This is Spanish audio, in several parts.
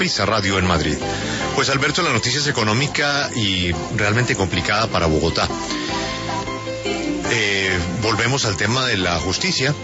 Prisa Radio en Madrid. Pues Alberto, la noticia es económica y realmente complicada para Bogotá. Volvemos al tema de la justicia.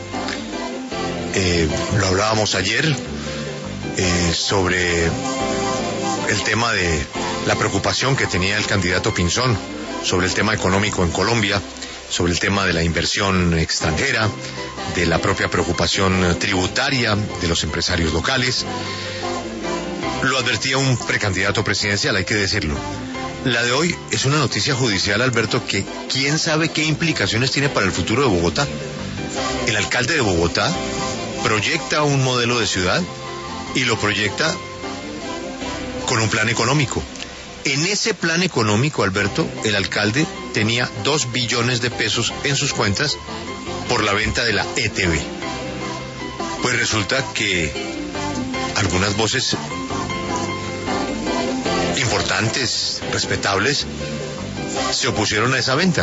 Lo hablábamos ayer sobre el tema de la preocupación que tenía el candidato Pinzón sobre el tema económico en Colombia, sobre el tema de la inversión extranjera, de la propia preocupación tributaria de los empresarios locales. Lo advertía un precandidato presidencial, hay que decirlo. La de hoy es una noticia judicial, Alberto, que quién sabe qué implicaciones tiene para el futuro de Bogotá. El alcalde de Bogotá proyecta un modelo de ciudad y lo proyecta con un plan económico. En ese plan económico, Alberto, el alcalde tenía 2 billones de pesos en sus cuentas por la venta de la ETB. Pues resulta que algunas voces importantes, respetables, se opusieron a esa venta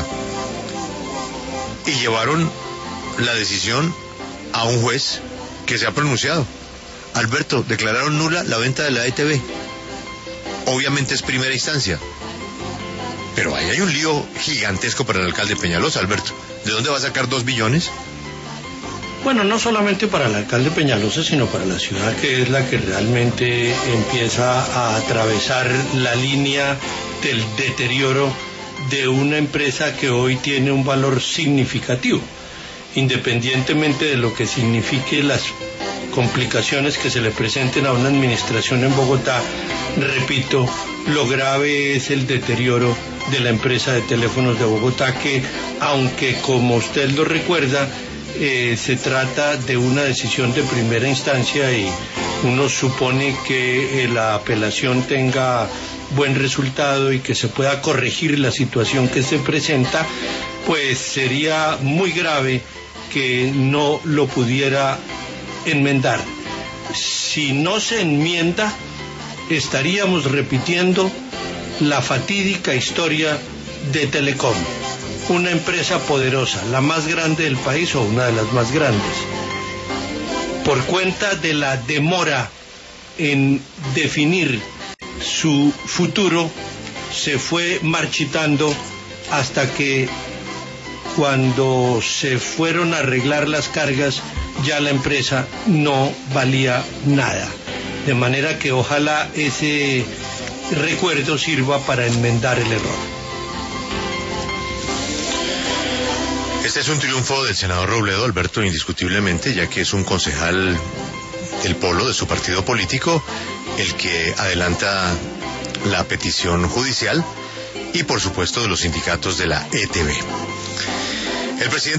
y llevaron la decisión a un juez que se ha pronunciado. Alberto, declararon nula la venta de la ETB. Obviamente es primera instancia, pero ahí hay un lío gigantesco para el alcalde Peñalosa, Alberto. ¿De dónde va a sacar 2 billones? Bueno, no solamente para el alcalde Peñalosa, sino para la ciudad, que es la que realmente empieza a atravesar la línea del deterioro de una empresa que hoy tiene un valor significativo, independientemente de lo que signifique las complicaciones que se le presenten a una administración en Bogotá. Repito, lo grave es el deterioro de la empresa de teléfonos de Bogotá, que, aunque como usted lo recuerda, se trata de una decisión de primera instancia y uno supone que la apelación tenga buen resultado y que se pueda corregir la situación que se presenta, pues sería muy grave que no lo pudiera enmendar. Si no se enmienda, estaríamos repitiendo la fatídica historia de Telecom, una empresa poderosa, la más grande del país o una de las más grandes. Por cuenta de la demora en definir su futuro, se fue marchitando hasta que cuando se fueron a arreglar las cargas, ya la empresa no valía nada. De manera que ojalá ese recuerdo sirva para enmendar el error. Este es un triunfo del senador Robledo, Alberto, indiscutiblemente, ya que es un concejal del polo de su partido político el que adelanta la petición judicial y, por supuesto, de los sindicatos de la ETB. El presidente